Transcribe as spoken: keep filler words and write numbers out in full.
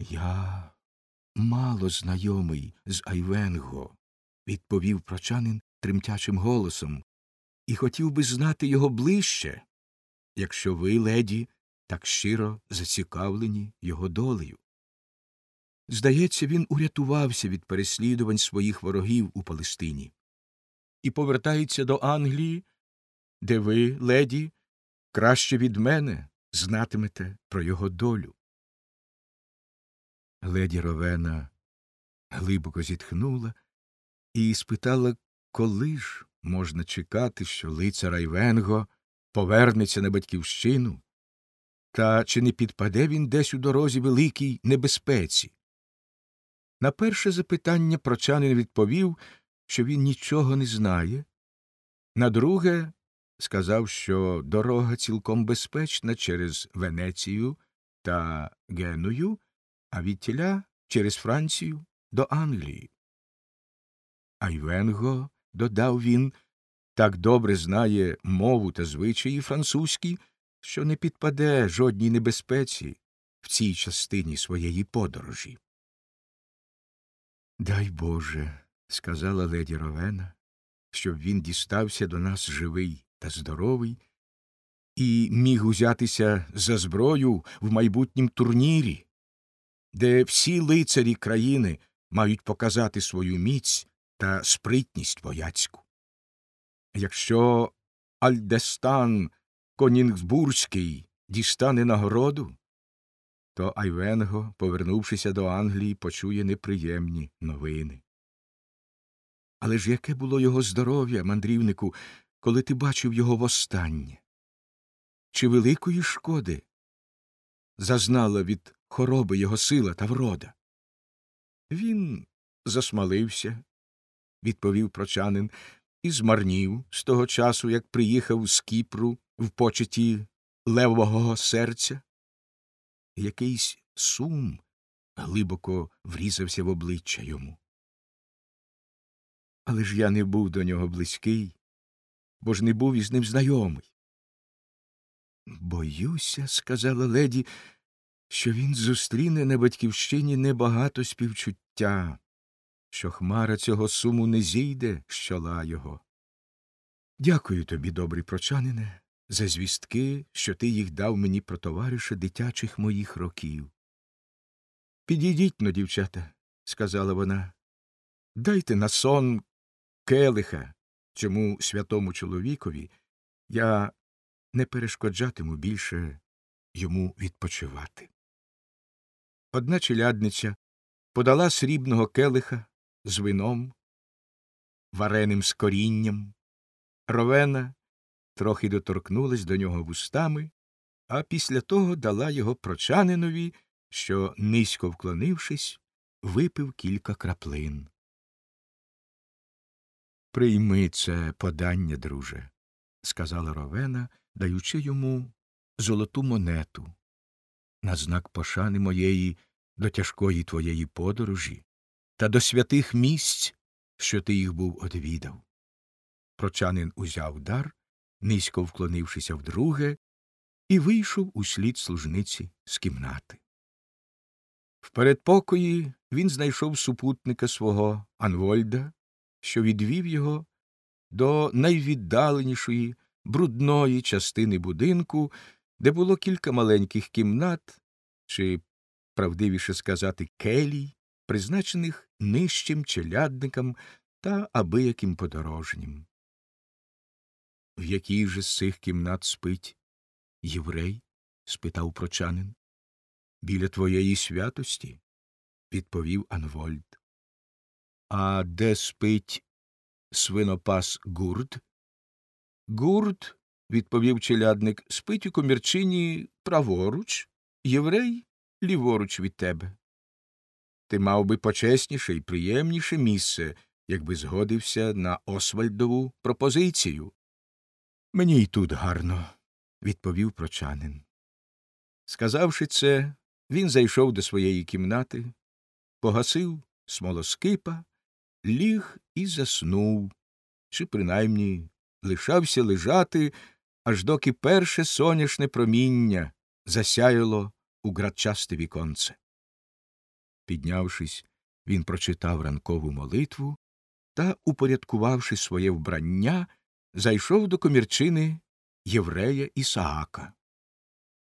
Я мало знайомий з Айвенго, відповів прочанин тремтячим голосом, і хотів би знати його ближче, якщо ви, леді, так щиро зацікавлені його долею. Здається, він урятувався від переслідувань своїх ворогів у Палестині і повертається до Англії, де ви, леді, краще від мене знатимете про його долю. Леді Ровена глибоко зітхнула і спитала, коли ж можна чекати, що лицар Айвенго повернеться на батьківщину, та чи не підпаде він десь у дорозі великій небезпеці. На перше запитання прочанин відповів, що він нічого не знає. На друге сказав, що дорога цілком безпечна через Венецію та Геную, а відтіля через Францію до Англії. Айвенго, додав він, так добре знає мову та звичаї французькі, що не підпаде жодній небезпеці в цій частині своєї подорожі. Дай Боже, сказала леді Ровена, щоб він дістався до нас живий та здоровий і міг узятися за зброю в майбутнім турнірі, де всі лицарі країни мають показати свою міць та спритність вояцьку. Якщо Альдестан Конінгсбурзький дістане нагороду, то Айвенго, повернувшися до Англії, почує неприємні новини. Але ж яке було його здоров'я, мандрівнику, коли ти бачив його востаннє? Чи великої шкоди зазнала від хвороби його сила та врода? Він засмалився, відповів прочанин, і змарнів з того часу, як приїхав з Кіпру в почеті левового серця. Якийсь сум глибоко врізався в обличчя йому. Але ж я не був до нього близький, бо ж не був із ним знайомий. Боюся, сказала леді, що він зустріне на батьківщині небагато співчуття, що хмара цього суму не зійде з чола його. Дякую тобі, добрий прочанине, за звістки, що ти їх дав мені про товариша дитячих моїх років. Підійдіть но, дівчата, сказала вона, дайте на сон келиха цьому святому чоловікові, я не перешкоджатиму більше йому відпочивати. Одна челядниця подала срібного келиха з вином, вареним з корінням. Ровена трохи доторкнулась до нього вустами, а після того дала його прочанинові, що, низько вклонившись, випив кілька краплин. Прийми це подання, друже, сказала Ровена, даючи йому золоту монету на знак пошани моєї до тяжкої твоєї подорожі та до святих місць, що ти їх був одвідав. Прочанин узяв дар, низько вклонившися вдруге, і вийшов услід служниці з кімнати. В передпокої він знайшов супутника свого Анвольда, що відвів його до найвіддаленішої, брудної частини будинку, де було кілька маленьких кімнат, чи, правдивіше сказати, келій, призначених нижчим челядникам та абияким подорожнім. В якій же з цих кімнат спить єврей? спитав прочанин. Біля твоєї святості, відповів Анвольд. А де спить свинопас Гурд? Гурд, відповів челядник, спить у комірчині праворуч, єврей ліворуч від тебе. Ти мав би почесніше і приємніше місце, якби згодився на Освальдову пропозицію. Мені й тут гарно, відповів прочанин. Сказавши це, він зайшов до своєї кімнати, погасив смолоскипа, ліг і заснув, чи принаймні лишався лежати, аж доки перше сонячне проміння засяяло у градчасте віконце. Піднявшись, він прочитав ранкову молитву та, упорядкувавши своє вбрання, зайшов до комірчини єврея Ісаака.